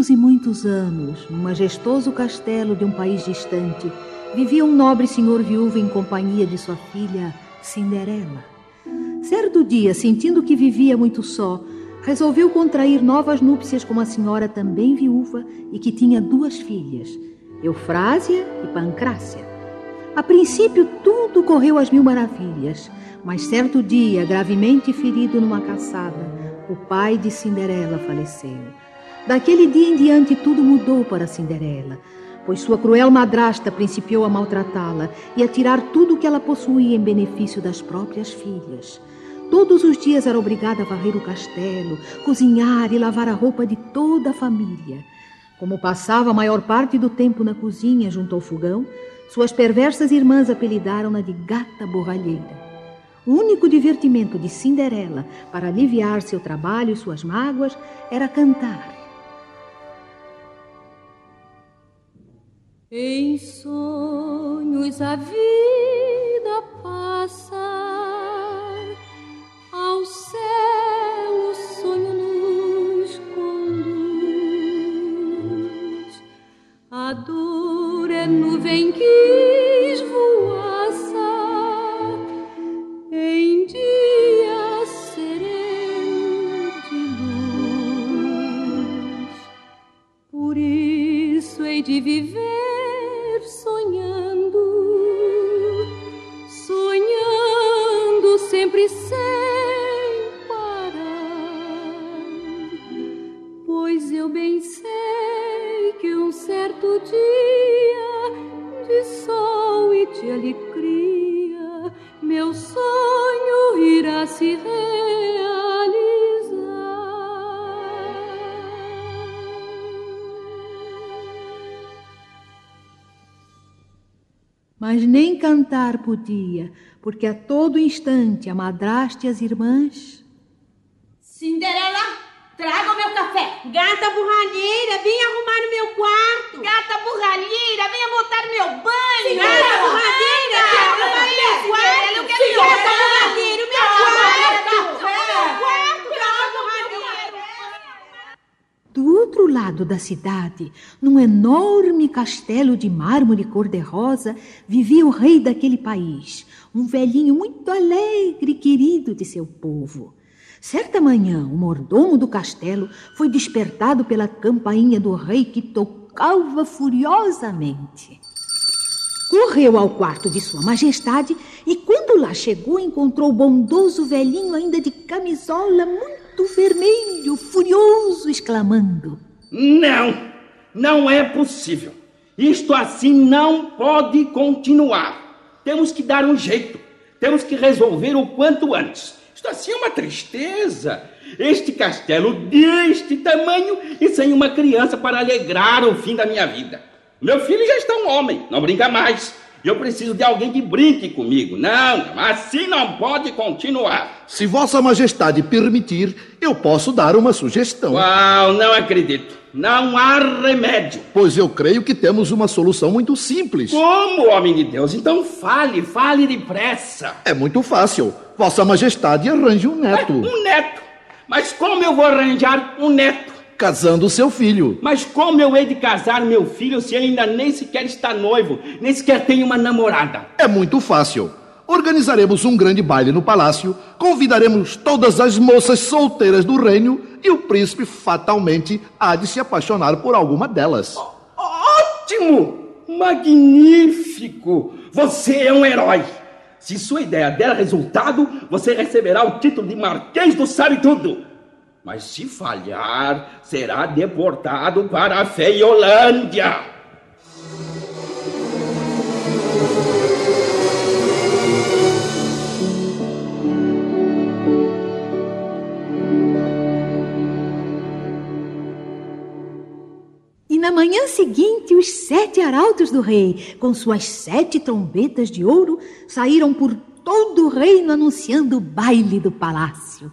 muitos e muitos anos, num majestoso castelo de um país distante, vivia um nobre senhor viúvo em companhia de sua filha, Cinderela. Certo dia, sentindo que vivia muito só, resolveu contrair novas núpcias com uma senhora também viúva e que tinha 2 filhas, Eufrásia e Pancrácia. A princípio, tudo correu às mil maravilhas, mas certo dia, gravemente ferido numa caçada, o pai de Cinderela faleceu. Daquele dia em diante, tudo mudou para Cinderela, pois sua cruel madrasta principiou a maltratá-la e a tirar tudo o que ela possuía em benefício das próprias filhas. Todos os dias era obrigada a varrer o castelo, cozinhar e lavar a roupa de toda a família. Como passava a maior parte do tempo na cozinha, junto ao fogão, suas perversas irmãs apelidaram-na de Gata Borralheira. O único divertimento de Cinderela para aliviar seu trabalho e suas mágoas era cantar. Em sonhos a vida passa, ao céu o sonho nos conduz. A dor é nuvem que esvoaça em dia sereno de luz. Por isso hei de viver sonhando sempre sem parar, pois eu bem sei que um certo dia de sol e de alegria meu sonho irá se realizar. Mas nem cantar podia, porque a todo instante a madrasta e as irmãs... Cinderela, traga o meu café. Gata Borralheira, vem arrumar o meu quarto. Gata Borralheira, venha botar meu banho. Gata Borralheira, arrumar o meu quarto. Eu quero Gata Borralheira, o meu quarto. Do outro lado da cidade, num enorme castelo de mármore cor-de-rosa, vivia o rei daquele país, um velhinho muito alegre e querido de seu povo. Certa manhã, o mordomo do castelo foi despertado pela campainha do rei que tocava furiosamente. Correu ao quarto de sua majestade e, quando lá chegou, encontrou o bondoso velhinho ainda de camisola muito vermelho, furioso, exclamando: Não é possível. Isto assim não pode continuar. Temos que dar um jeito. Temos que resolver o quanto antes. Isto assim é uma tristeza. Este castelo deste tamanho e sem uma criança para alegrar o fim da minha vida. Meu filho já está um homem, não brinca mais. Eu preciso de alguém que brinque comigo. Não, assim não pode continuar. Se Vossa Majestade permitir, eu posso dar uma sugestão. Uau, não acredito. Não há remédio. Pois eu creio que temos uma solução muito simples. Como, homem de Deus? Então fale depressa. É muito fácil. Vossa Majestade arranje um neto. Um neto? Mas como eu vou arranjar um neto? Casando seu filho. Mas como eu hei de casar meu filho se ainda nem sequer está noivo, nem sequer tem uma namorada? É muito fácil. Organizaremos um grande baile no palácio, convidaremos todas as moças solteiras do reino e o príncipe fatalmente há de se apaixonar por alguma delas. Ótimo! Magnífico! Você é um herói! Se sua ideia der resultado, você receberá o título de Marquês do Sabe-Tudo. Mas se falhar, será deportado para a Feiolândia. E na manhã seguinte, os 7 arautos do rei, com suas 7 trombetas de ouro, saíram por todo o reino anunciando o baile do palácio.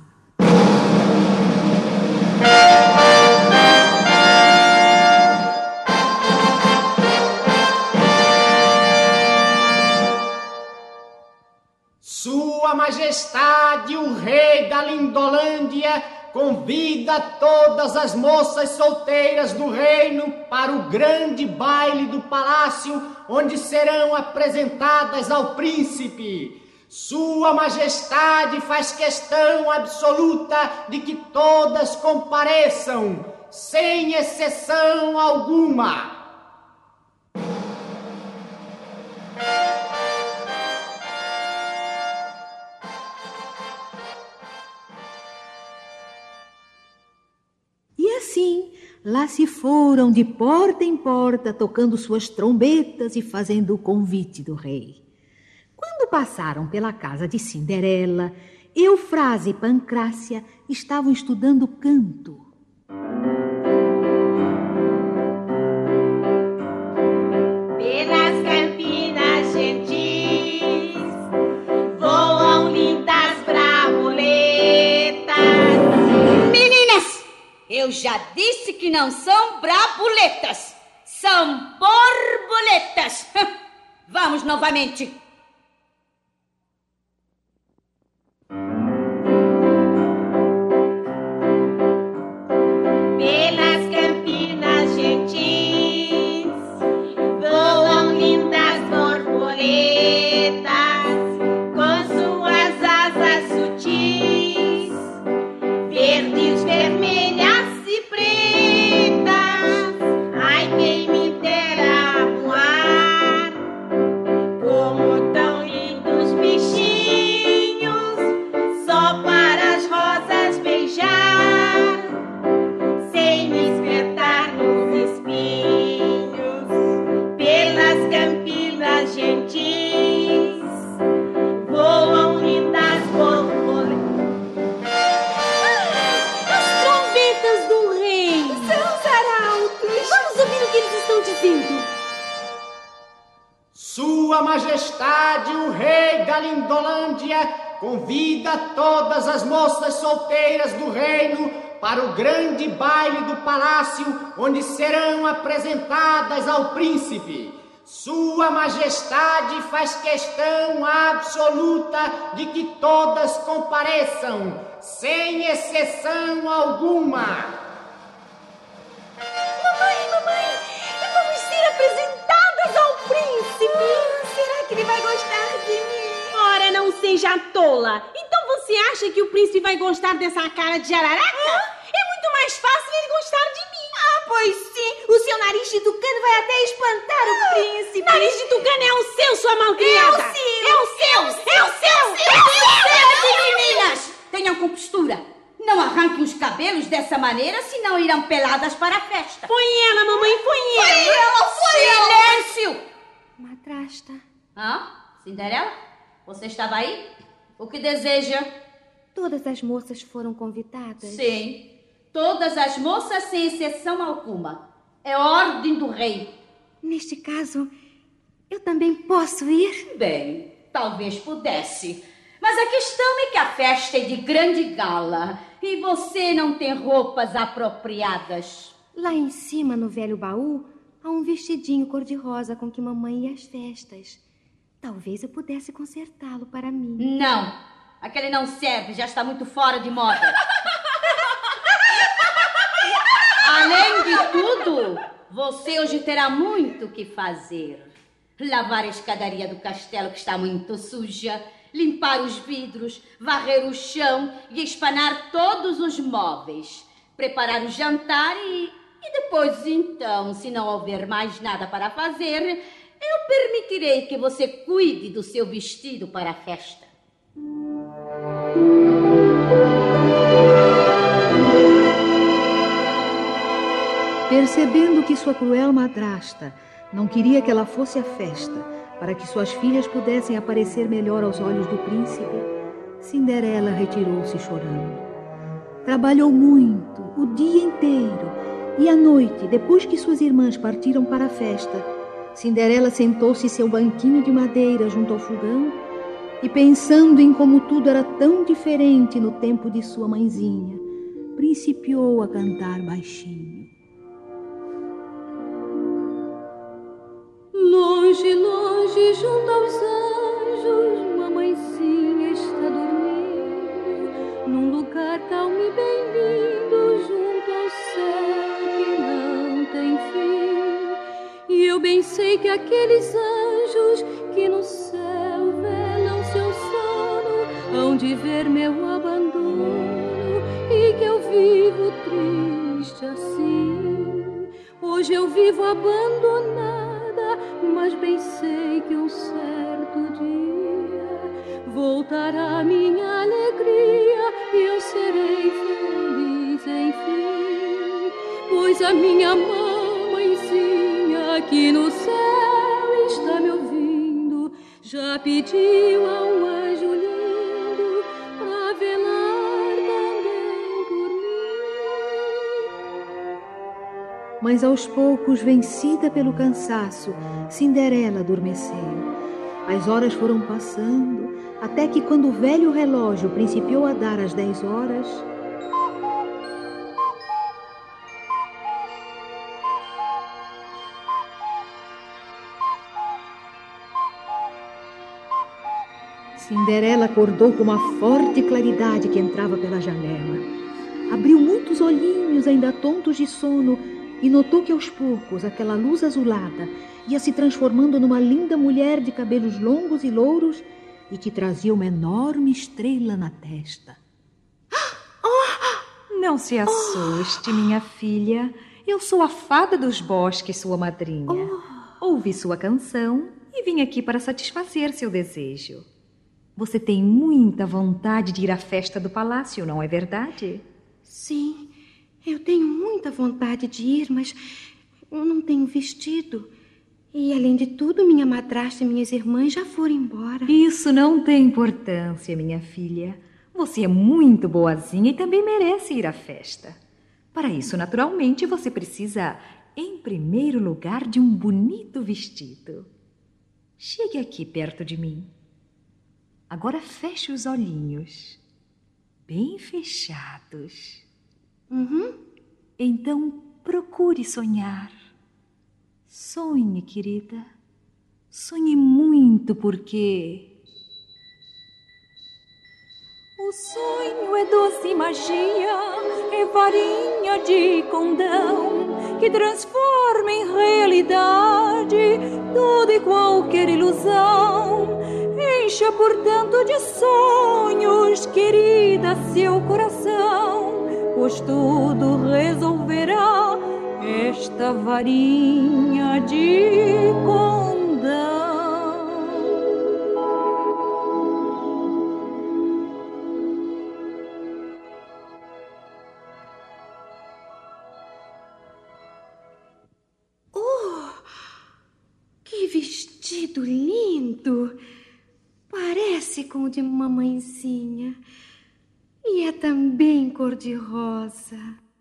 Sua Majestade, o rei da Lindolândia, convida todas as moças solteiras do reino para o grande baile do palácio, onde serão apresentadas ao príncipe. Sua Majestade faz questão absoluta de que todas compareçam, sem exceção alguma. E assim, lá se foram de porta em porta, tocando suas trombetas e fazendo o convite do rei. Quando passaram pela casa de Cinderela, Eufrásia e Pancrácia estavam estudando canto. Pelas campinas gentis voam lindas brabuletas. Meninas, eu já disse que não são brabuletas, são borboletas. Vamos novamente. Sua Majestade, o rei da Lindolândia, convida todas as moças solteiras do reino para o grande baile do palácio, onde serão apresentadas ao príncipe. Sua Majestade faz questão absoluta de que todas compareçam, sem exceção alguma. Mamãe, vamos ser apresentadas ao príncipe. Será que ele vai gostar de mim? Ora, não seja tola. Então você acha que o príncipe vai gostar dessa cara de jararaca? É muito mais fácil ele gostar de mim. Ah, pois sim. O seu nariz de tucano vai até espantar o príncipe. Nariz de tucano é o seu, sua malcriada. É o seu. Meninas, tenham compostura. Não arranquem os cabelos dessa maneira, senão irão peladas para a festa. Foi ela, mamãe, foi ela. Silêncio! Madrasta, Cinderela? Você estava aí? O que deseja? todas as moças foram convidadas? Sim, todas as moças, sem exceção alguma. É ordem do rei. Neste caso, eu também posso ir? Bem, talvez pudesse. Mas a questão é que a festa é de grande gala e você não tem roupas apropriadas. Lá em cima, no velho baú, há um vestidinho cor-de-rosa com que mamãe ia às festas. Talvez eu pudesse consertá-lo para mim. Não, aquele não serve, já está muito fora de moda. Além de tudo, você hoje terá muito o que fazer. Lavar a escadaria do castelo, que está muito suja, limpar os vidros, varrer o chão e espanar todos os móveis, preparar o jantar e depois, então, se não houver mais nada para fazer, eu permitirei que você cuide do seu vestido para a festa. Percebendo que sua cruel madrasta não queria que ela fosse à festa, para que suas filhas pudessem aparecer melhor aos olhos do príncipe, Cinderela retirou-se chorando. Trabalhou muito, o dia inteiro, e à noite, depois que suas irmãs partiram para a festa, Cinderela sentou-se em seu banquinho de madeira junto ao fogão e, pensando em como tudo era tão diferente no tempo de sua mãezinha, principiou a cantar baixinho. Longe, longe, junto aos anjos, mamãezinha está dormindo, num lugar calmo e bem lindo. bem sei que aqueles anjos que no céu velam seu sono hão de ver meu abandono e que eu vivo triste assim. Hoje eu vivo abandonada, mas bem sei que um certo dia voltará minha alegria e eu serei feliz enfim, pois a minha mamãezinha aqui no céu está me ouvindo, já pediu a um anjo lindo pra velar também por mim. Mas aos poucos, vencida pelo cansaço, Cinderela adormeceu. As horas foram passando, até que quando o velho relógio principiou a dar as 10 horas... Cinderela acordou com uma forte claridade que entrava pela janela. Abriu muitos olhinhos, ainda tontos de sono, e notou que aos poucos aquela luz azulada ia se transformando numa linda mulher de cabelos longos e louros e que trazia uma enorme estrela na testa. Não se assuste, minha filha. Eu sou a fada dos bosques, sua madrinha. Ouvi sua canção e vim aqui para satisfazer seu desejo. Você tem muita vontade de ir à festa do palácio, não é verdade? Sim, eu tenho muita vontade de ir, mas eu não tenho vestido. E, além de tudo, minha madrasta e minhas irmãs já foram embora. Isso não tem importância, minha filha. Você é muito boazinha e também merece ir à festa. Para isso, naturalmente, você precisa, em primeiro lugar, de um bonito vestido. Chegue aqui perto de mim. Agora feche os olhinhos, bem fechados. Então, procure sonhar. Sonhe, querida. Sonhe muito, porque... O sonho é doce magia, é varinha de condão, que transforma em realidade toda e qualquer ilusão. Encha, portanto, de sonhos, querida, seu coração, pois tudo resolverá esta varinha de condão. Que vestido lindo! Parece com o de mamãezinha. E é também cor-de-rosa.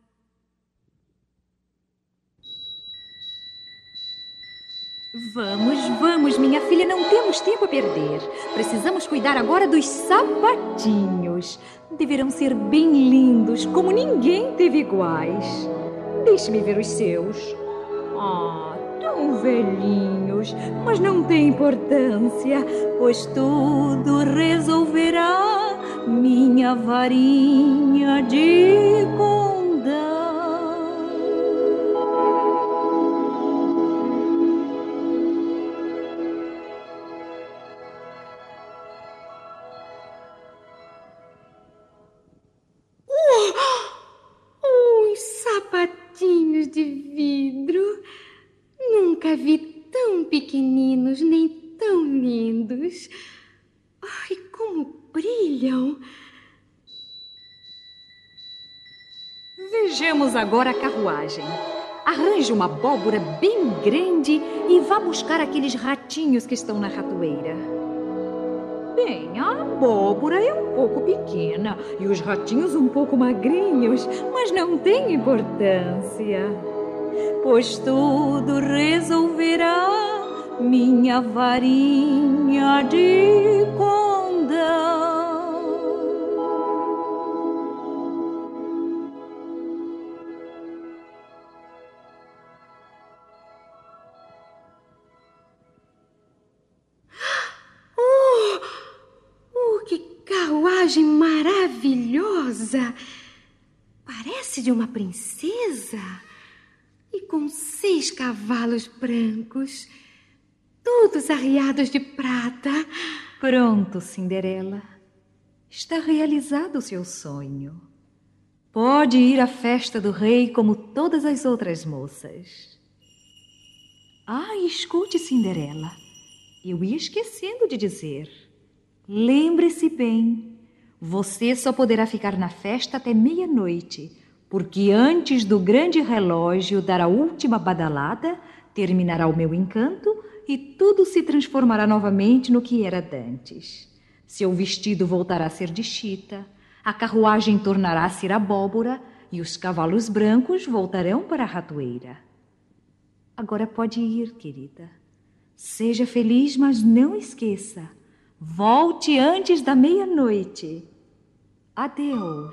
Vamos, minha filha, não temos tempo a perder. Precisamos cuidar agora dos sapatinhos. Deverão ser bem lindos, como ninguém teve iguais. Deixe-me ver os seus. Tão velhinhos, mas não tem importância, pois tudo resolverá minha varinha de condão. Os sapatinhos de vidro. Nunca vi tão pequeninos nem tão lindos. Ai, como brilham! Vejamos agora a carruagem. Arranje uma abóbora bem grande e vá buscar aqueles ratinhos que estão na ratoeira. Bem, a abóbora é um pouco pequena e os ratinhos um pouco magrinhos, mas não tem importância, pois tudo resolverá minha varinha de condão. Que carruagem maravilhosa! Parece de uma princesa. E com 6 cavalos brancos, todos arriados de prata. Pronto, Cinderela. Está realizado o seu sonho. Pode ir à festa do rei como todas as outras moças. Ah, escute, Cinderela. Eu ia esquecendo de dizer. Lembre-se bem, você só poderá ficar na festa até meia-noite, porque antes do grande relógio dar a última badalada, terminará o meu encanto e tudo se transformará novamente no que era dantes. Seu vestido voltará a ser de chita, a carruagem tornará a ser abóbora e os cavalos brancos voltarão para a ratoeira. Agora pode ir, querida. Seja feliz, mas não esqueça. Volte antes da meia-noite. Adeus.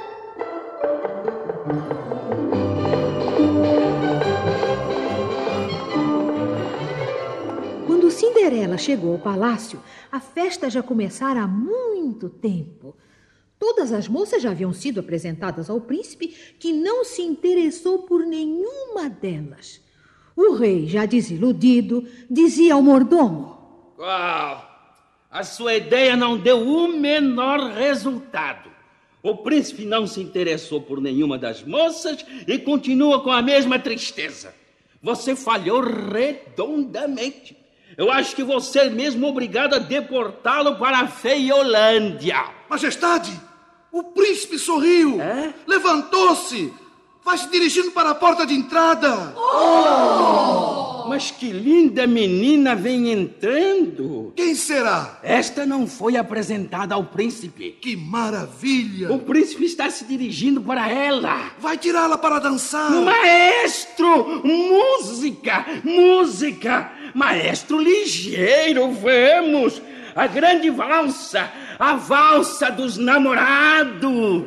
Quando Cinderela chegou ao palácio, a festa já começara há muito tempo. Todas as moças já haviam sido apresentadas ao príncipe, que não se interessou por nenhuma delas. O rei, já desiludido, dizia ao mordomo: A sua ideia não deu o menor resultado. O príncipe não se interessou por nenhuma das moças e continua com a mesma tristeza. Você falhou redondamente. Eu acho que você é mesmo obrigado a deportá-lo para a Feiolândia. Majestade, o príncipe sorriu, levantou-se, vai se dirigindo para a porta de entrada. Mas que linda menina vem entrando. Quem será? Esta não foi apresentada ao príncipe. Que maravilha! O príncipe está se dirigindo para ela. Vai tirá-la para dançar. Maestro, música, música. Maestro ligeiro, vamos. A grande valsa, a valsa dos namorados.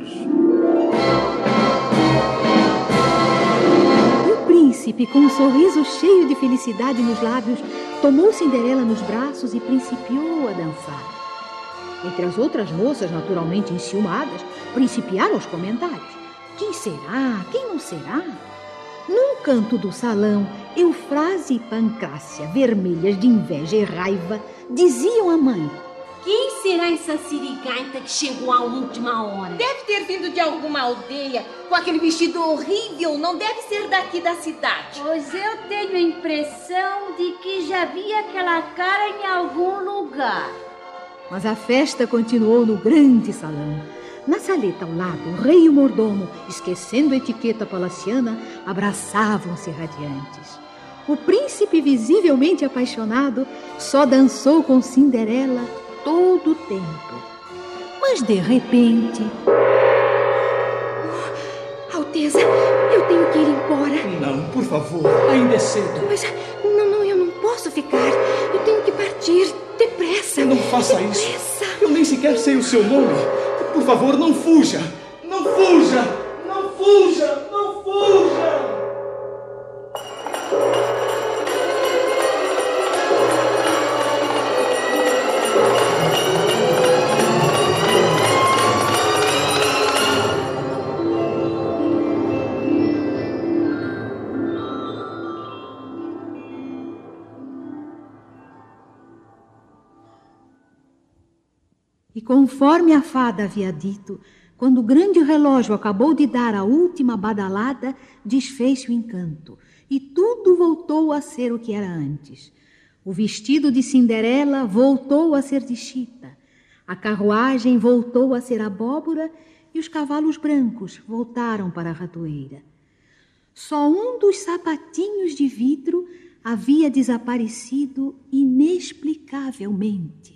O príncipe, com um sorriso cheio de felicidade nos lábios, tomou Cinderela nos braços e principiou a dançar. Entre as outras moças, naturalmente enciumadas, principiaram os comentários. Quem será? Quem não será? Num canto do salão, Eufrásia e Pancrácia, vermelhas de inveja e raiva, diziam à mãe: quem será essa sirigaita que chegou à última hora? Deve ter vindo de alguma aldeia com aquele vestido horrível. Não deve ser daqui da cidade. Pois eu tenho a impressão de que já vi aquela cara em algum lugar. Mas a festa continuou no grande salão. Na saleta ao lado, o rei e o mordomo, esquecendo a etiqueta palaciana, abraçavam-se radiantes. O príncipe, visivelmente apaixonado, só dançou com Cinderela todo o tempo. Mas, de repente... Alteza, eu tenho que ir embora. Não, por favor, ainda é cedo. Mas, não, eu não posso ficar. Eu tenho que partir depressa. Não faça isso. Eu nem sequer sei o seu nome. Por favor, não fuja. Não fuja. Não fuja. Não fuja. E conforme a fada havia dito, quando o grande relógio acabou de dar a última badalada, desfez-se o encanto, e tudo voltou a ser o que era antes. O vestido de Cinderela voltou a ser de chita, a carruagem voltou a ser abóbora e os cavalos brancos voltaram para a ratoeira. Só um dos sapatinhos de vidro havia desaparecido inexplicavelmente.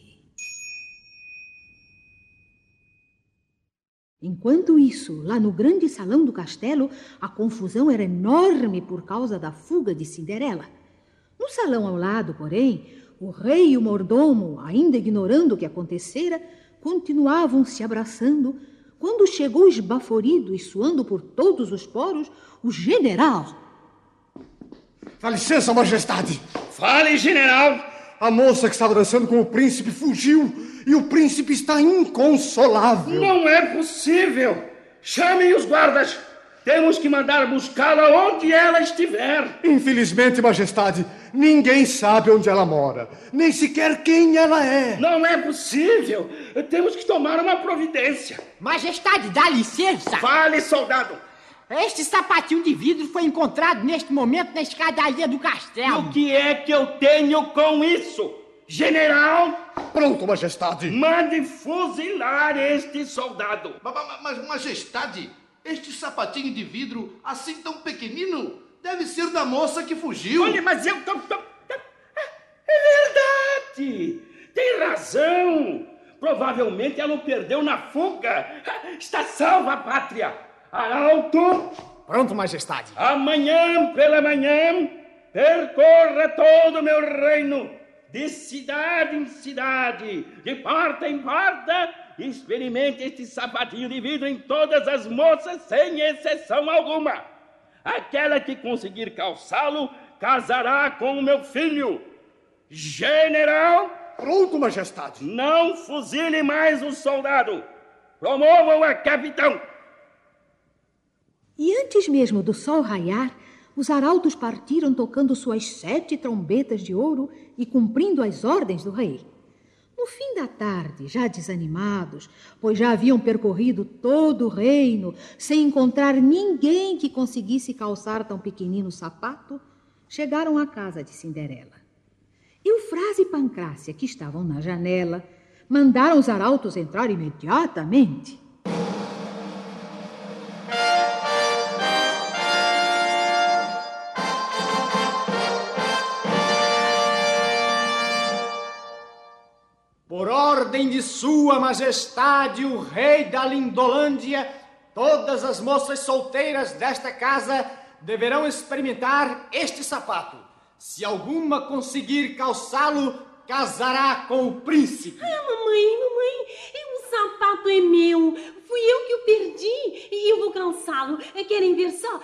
Enquanto isso, lá no grande salão do castelo, a confusão era enorme por causa da fuga de Cinderela. No salão ao lado, porém, o rei e o mordomo, ainda ignorando o que acontecera, continuavam se abraçando, quando chegou esbaforido e suando por todos os poros, o general. Dá licença, majestade. Fale, general. A moça que estava dançando com o príncipe fugiu e o príncipe está inconsolável. Não é possível. Chamem os guardas. Temos que mandar buscá-la onde ela estiver. Infelizmente, Majestade, ninguém sabe onde ela mora, nem sequer quem ela é. Não é possível. Temos que tomar uma providência. Majestade, dá licença. Fale, soldado. Este sapatinho de vidro foi encontrado neste momento na escadaria do E castelo. o que é que eu tenho com isso? General, Pronto, Majestade. mande fuzilar este soldado. Mas, Majestade, este sapatinho de vidro, assim tão pequenino, deve ser da moça que fugiu. Olha, mas eu... É verdade. Tem razão. Provavelmente ela o perdeu na fuga. Está salva a pátria. Arauto, Pronto, Majestade. amanhã pela manhã, percorra todo o meu reino, de cidade em cidade, de porta em porta, e experimente este sapatinho de vidro em todas as moças, sem exceção alguma. Aquela que conseguir calçá-lo, casará com o meu filho. General, Pronto, Majestade. não fuzile mais o soldado. Promovam a capitão. E antes mesmo do sol raiar, os arautos partiram tocando suas 7 trombetas de ouro e cumprindo as ordens do rei. No fim da tarde, já desanimados, pois já haviam percorrido todo o reino sem encontrar ninguém que conseguisse calçar tão pequenino sapato, chegaram à casa de Cinderela. E o Frase e Pancrácia, que estavam na janela, mandaram os arautos entrar imediatamente. Por ordem de Sua Majestade, o Rei da Lindolândia, todas as moças solteiras desta casa deverão experimentar este sapato. Se alguma conseguir calçá-lo, casará com o príncipe. Mamãe, o sapato é meu. Fui eu que o perdi e eu vou calçá-lo. Querem ver só?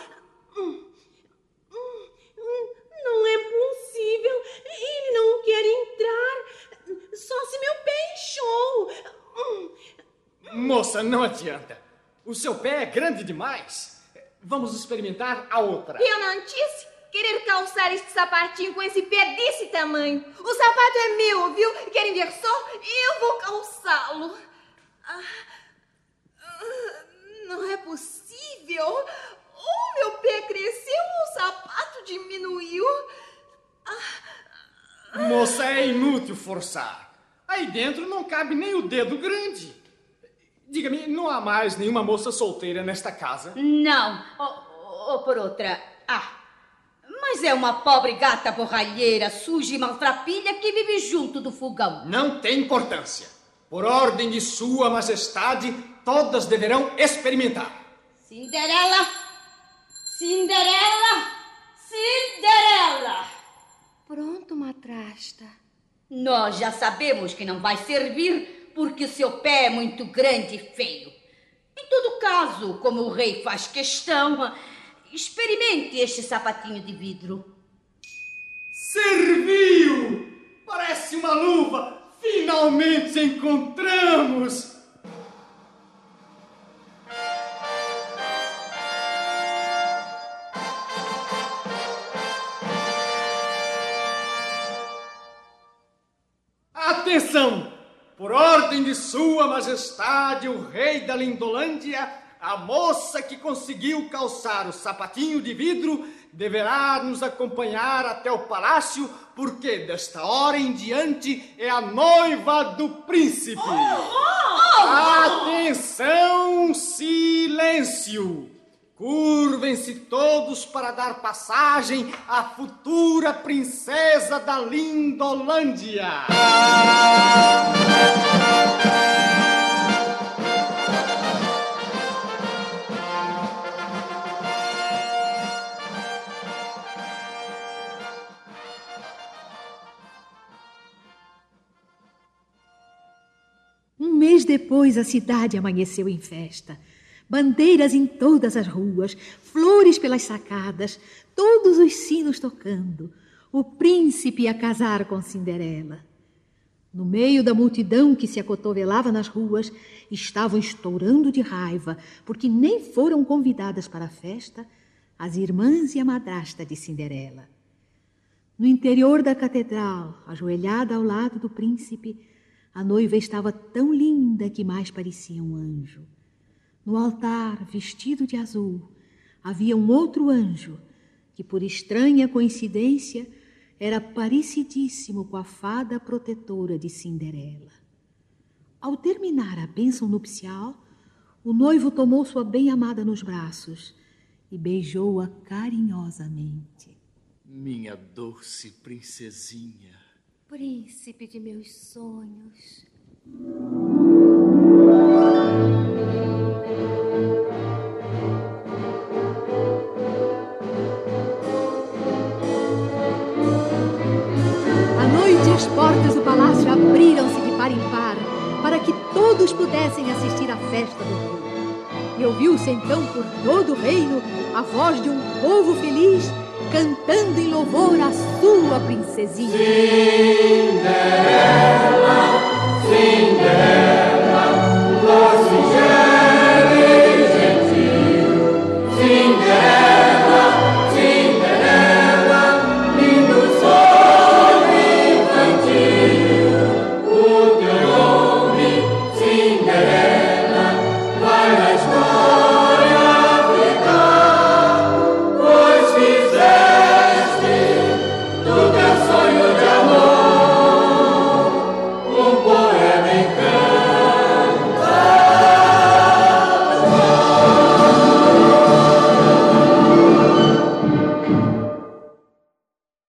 Não é possível. Ele não quer entrar. Só se meu pé inchou. Moça, não adianta. O seu pé é grande demais. Vamos experimentar a outra. Eu não disse querer calçar este sapatinho com esse pé desse tamanho. O sapato é meu, viu? Querem ver só? Eu vou calçá-lo. Não é possível. Ou meu pé cresceu ou o sapato diminuiu. Moça, é inútil forçar. Aí dentro não cabe nem o dedo grande. Diga-me, não há mais nenhuma moça solteira nesta casa? Não. Ou por outra... mas é uma pobre gata borralheira, suja e maltrapilha que vive junto do fogão. Não tem importância. Por ordem de Sua Majestade, todas deverão experimentar. Cinderela! Cinderela! Cinderela! Pronto, madrasta. Nós já sabemos que não vai servir porque seu pé é muito grande e feio. Em todo caso, como o rei faz questão, experimente este sapatinho de vidro. Serviu! Parece uma luva! Finalmente encontramos! Atenção! Por ordem de Sua Majestade, o Rei da Lindolândia, a moça que conseguiu calçar o sapatinho de vidro deverá nos acompanhar até o palácio, porque desta hora em diante é a noiva do príncipe. Atenção, silêncio! Curvem-se todos para dar passagem à futura princesa da Lindolândia. Um mês depois, a cidade amanheceu em festa. Bandeiras em todas as ruas, flores pelas sacadas, todos os sinos tocando. O príncipe ia casar com Cinderela. No meio da multidão que se acotovelava nas ruas, estavam estourando de raiva, porque nem foram convidadas para a festa as irmãs e a madrasta de Cinderela. No interior da catedral, ajoelhada ao lado do príncipe, a noiva estava tão linda que mais parecia um anjo. No altar, vestido de azul, havia um outro anjo, que por estranha coincidência era parecidíssimo com a fada protetora de Cinderela. Ao terminar a bênção nupcial, o noivo tomou sua bem-amada nos braços e beijou-a carinhosamente. Minha doce princesinha. Príncipe de meus sonhos. À noite, as portas do palácio abriram-se de par em par para que todos pudessem assistir à festa do rei. E ouviu-se então por todo o reino a voz de um povo feliz cantando em louvor à sua princesinha. Sim.